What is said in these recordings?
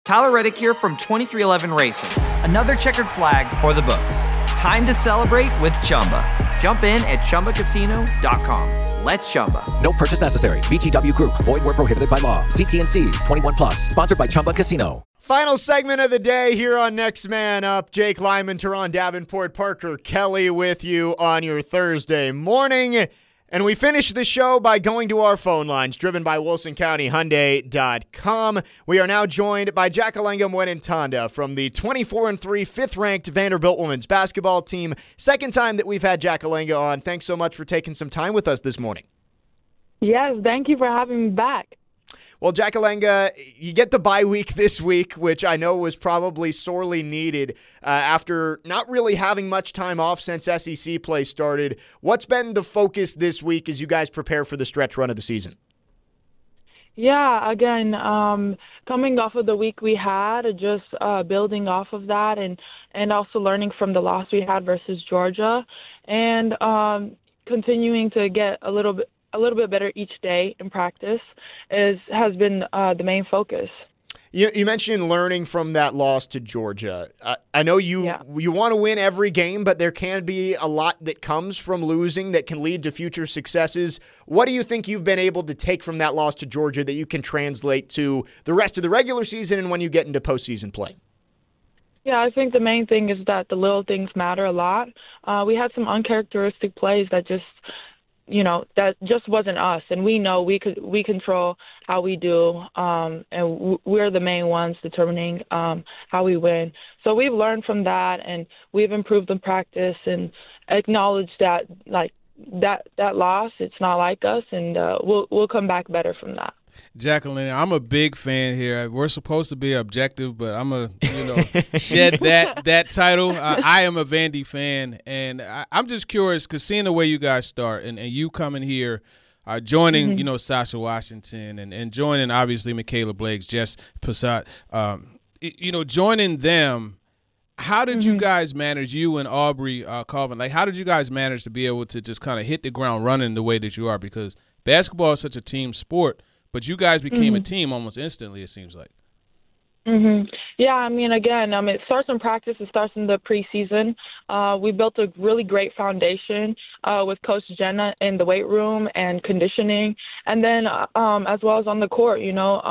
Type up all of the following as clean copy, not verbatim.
Tyler Reddick here from 2311 Racing. Another checkered flag for the books. Time to celebrate with Chumba. Jump in at ChumbaCasino.com. Let's Chumba. No purchase necessary. VGW Group. Void where prohibited by law. See T&Cs. 21 plus. Sponsored by Chumba Casino. Final segment of the day here on Next Man Up. Jake Lyman, Teron Davenport, Parker Kelly with you on your Thursday morning. And we finish the show by going to our phone lines, driven by WilsonCountyHyundai.com. We are now joined by Jackalenga Mwenentanda from the 24-3 fifth-ranked Vanderbilt women's basketball team. Second time that we've had Jackalenga on. Thanks so much for taking some time with us this morning. Yes, thank you for having me back. Well, Jackalenga, you get the bye week this week, which I know was probably sorely needed after not really having much time off since SEC play started. What's been the focus this week as you guys prepare for the stretch run of the season? Yeah, again, coming off of the week we had, just building off of that and also learning from the loss we had versus Georgia and continuing to get a little bit better each day in practice has been the main focus. You mentioned learning from that loss to Georgia. I know you want to win every game, but there can be a lot that comes from losing that can lead to future successes. What do you think you've been able to take from that loss to Georgia that you can translate to the rest of the regular season and when you get into postseason play? Yeah, I think the main thing is that the little things matter a lot. We had some uncharacteristic plays that that just wasn't us, and we know we control how we do, and we're the main ones determining how we win. So we've learned from that, and we've improved in practice and acknowledged that that loss, it's not like us, and we'll come back better from that. Jacqueline, I'm a big fan here. We're supposed to be objective, but I'm a shed that title. I am a Vandy fan, and I'm just curious because seeing the way you guys start and you coming here, joining Sasha Washington and joining obviously Michaela Blakes, Jess Passat, joining them. How did you guys manage, you and Aubrey Colvin? Like, how did you guys manage to be able to just kind of hit the ground running the way that you are? Because basketball is such a team sport. But you guys became a team almost instantly, it seems like. Yeah, I mean, again, it starts in practice. It starts in the preseason. We built a really great foundation with Coach Jenna in the weight room and conditioning. And then as well as on the court,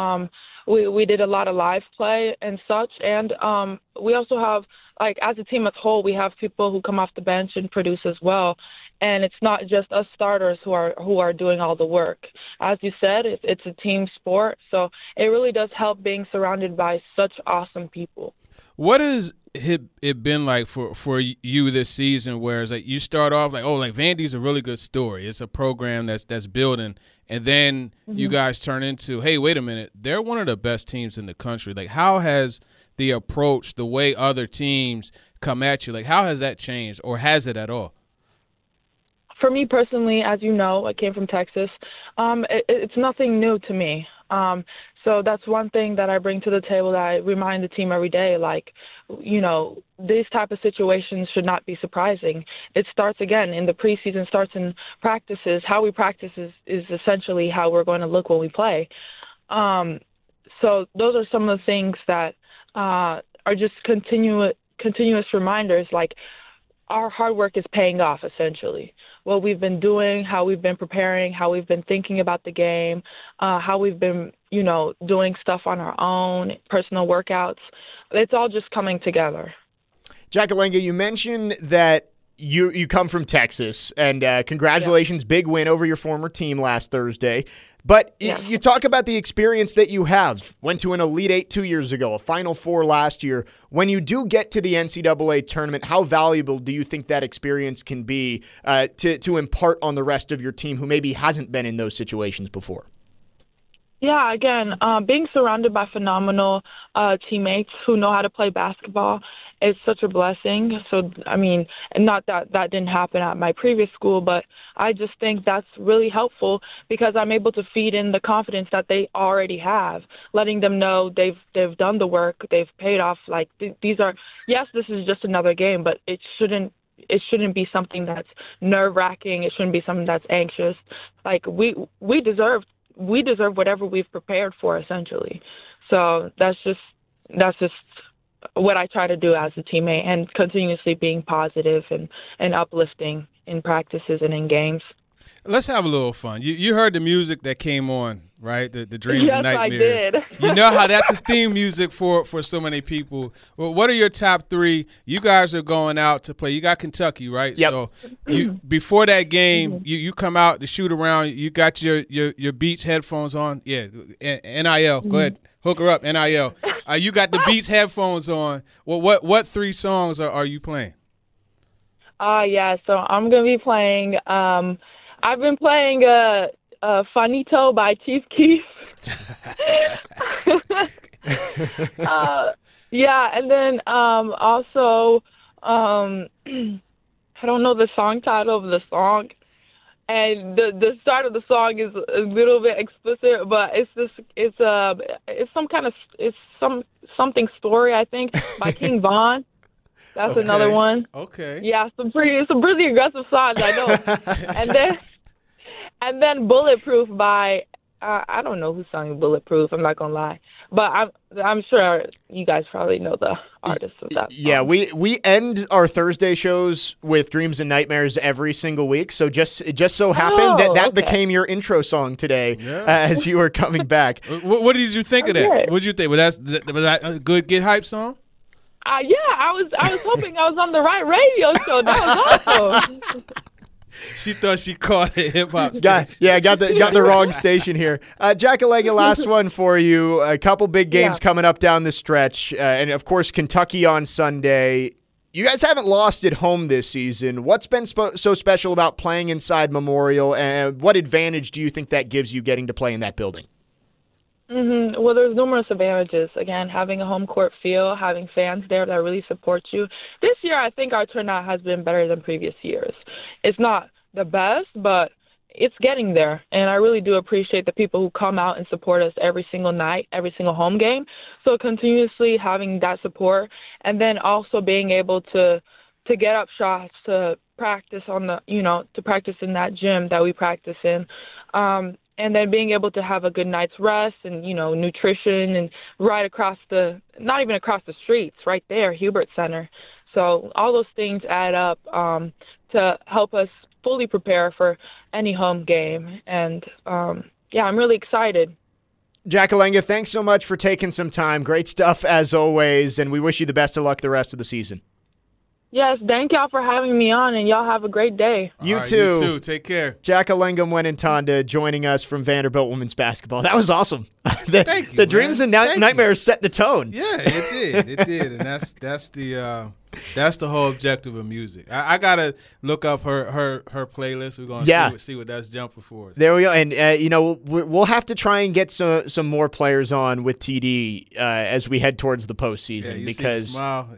we did a lot of live play and such. And we also have, as a team as a whole, we have people who come off the bench and produce as well. And it's not just us starters who are doing all the work. As you said, it's a team sport, so it really does help being surrounded by such awesome people. What has it been like for you this season, where it's like you start off like Vandy's a really good story. It's a program that's building, and then you guys turn into, hey, wait a minute, they're one of the best teams in the country. Like, how has the approach, the way other teams come at you, like how has that changed, or has it at all? For me personally, as you know, I came from Texas. It's nothing new to me. So that's one thing that I bring to the table that I remind the team every day. These type of situations should not be surprising. It starts, again, in the preseason, starts in practices. How we practice is essentially how we're going to look when we play. So those are some of the things that are just continuous reminders, like our hard work is paying off, essentially. What we've been doing, how we've been preparing, how we've been thinking about the game, how we've been, doing stuff on our own, personal workouts. It's all just coming together. Jackalenga, you mentioned that you come from Texas, and congratulations, big win over your former team last Thursday. But you talk about the experience that you have. Went to an Elite Eight 2 years ago, a Final Four last year. When you do get to the NCAA tournament, how valuable do you think that experience can be to impart on the rest of your team who maybe hasn't been in those situations before? Yeah, again, being surrounded by phenomenal teammates who know how to play basketball is such a blessing. So, and not that didn't happen at my previous school, but I just think that's really helpful because I'm able to feed in the confidence that they already have, letting them know they've done the work, they've paid off. Like these are, yes, this is just another game, but it shouldn't be something that's nerve-wracking. It shouldn't be something that's anxious. Like we deserve whatever we've prepared for, essentially. So that's just that's just what I try to do as a teammate, and continuously being positive and uplifting in practices and in games. Let's have a little fun. You heard the music that came on, right? The Dreams Yes, and Nightmares. I did. You know how that's the theme music for so many people. Well, what are your top three? You guys are going out to play. You got Kentucky, right? Yep. So before that game, you come out to shoot around. You got your Beats headphones on. Yeah, NIL. Go ahead, hook her up. NIL. You got the Beats headphones on. Well, what three songs are you playing? Yeah. So I'm gonna be playing. I've been playing Finito by Chief Keef. Yeah, and then also I don't know the song title of the song, and the start of the song is a little bit explicit, but it's something story, I think, by King Von. That's Okay. another one. Okay. Yeah, some pretty aggressive songs, I know. and then Bulletproof by I don't know who sang Bulletproof. I'm not gonna lie, but I'm sure you guys probably know the artist of that song. Yeah, we end our Thursday shows with Dreams and Nightmares every single week. So it just so happened that okay. became your intro song today as you were coming back. What did you think of that? Okay. What did you think? Was that a good get hype song? Yeah, I was hoping I was on the right radio show. That was awesome. She thought she caught a hip hop station. Got the wrong station here. Jackalega, last one for you. A couple big games coming up down the stretch, and of course Kentucky on Sunday. You guys haven't lost at home this season. What's been so special about playing inside Memorial, and what advantage do you think that gives you getting to play in that building? Well, there's numerous advantages. Again, having a home court feel, having fans there that really support you. This year, I think our turnout has been better than previous years. It's not the best, but it's getting there. And I really do appreciate the people who come out and support us every single night, every single home game. So continuously having that support, and then also being able to get up shots, to practice to practice in that gym that we practice in. And then being able to have a good night's rest and, nutrition, and not even across the streets, right there, Hubert Center. So all those things add up to help us fully prepare for any home game. And, I'm really excited. Jackalega, thanks so much for taking some time. Great stuff as always, and we wish you the best of luck the rest of the season. Yes, thank y'all for having me on, and y'all have a great day. You too. You too. Take care. Jackalega Wenentanda joining us from Vanderbilt women's basketball. That was awesome. Thank you, the Dreams and Nightmares set the tone. Yeah, it did, and that's the whole objective of music. I gotta look up her playlist. We're gonna see what that's jumping for us. There we go, and we'll have to try and get some more players on with TD as we head towards the postseason because see the smile.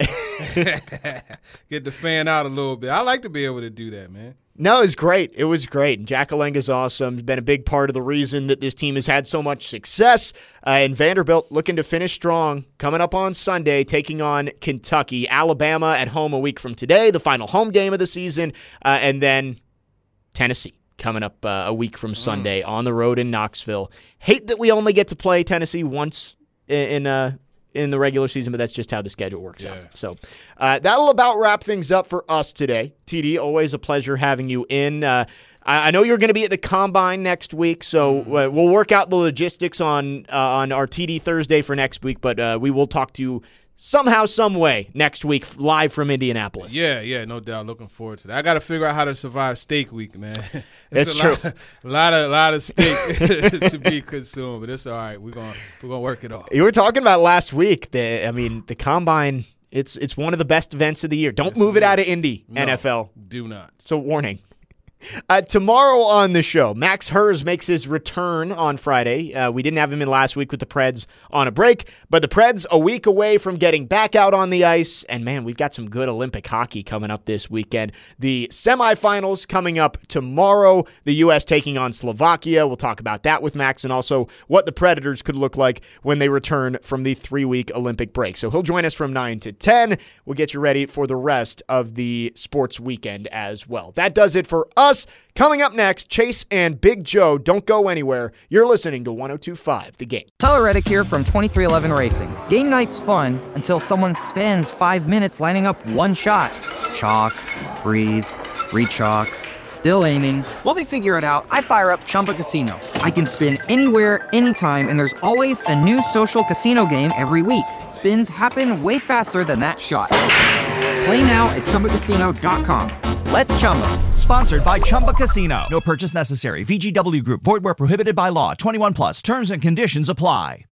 Get the fan out a little bit. I like to be able to do that, man. No, it was great. It was great. And Jackalega's awesome. He's been a big part of the reason that this team has had so much success. And Vanderbilt looking to finish strong. Coming up on Sunday, taking on Kentucky. Alabama at home a week from today, the final home game of the season. And then Tennessee coming up a week from Sunday on the road in Knoxville. Hate that we only get to play Tennessee once in the regular season, but that's just how the schedule works out. So that'll about wrap things up for us today. TD, always a pleasure having you in. I know you're going to be at the Combine next week, so we'll work out the logistics on our TD Thursday for next week, but we will talk to you somehow, some way next week live from Indianapolis. Yeah, no doubt. Looking forward to that. I got to figure out how to survive steak week, man. That's true. A lot of steak to be consumed, but it's all right. We're gonna work it off. You were talking about last week. The Combine. It's one of the best events of the year. Don't move it out of Indy, no, NFL. Do not. So warning. Tomorrow on the show, Max Hers makes his return on Friday. We didn't have him in last week with the Preds on a break, but the Preds a week away from getting back out on the ice. And man, we've got some good Olympic hockey coming up this weekend. The semifinals coming up tomorrow. The U.S. taking on Slovakia. We'll talk about that with Max, and also what the Predators could look like when they return from the 3-week Olympic break. So he'll join us from 9 to 10. We'll get you ready for the rest of the sports weekend as well. That does it for us. us. Coming up next, Chase and Big Joe. Don't go anywhere. You're listening to 102.5 The Game. Tyler Reddick here from 2311 Racing. Game night's fun until someone spends 5 minutes lining up one shot. Chalk, breathe, re-chalk, still aiming. While they figure it out, I fire up Chumba Casino. I can spin anywhere, anytime, and there's always a new social casino game every week. Spins happen way faster than that shot. Play now at ChumbaCasino.com. Let's Chumba. Sponsored by Chumba Casino. No purchase necessary. VGW Group. Void where prohibited by law. 21 plus. Terms and conditions apply.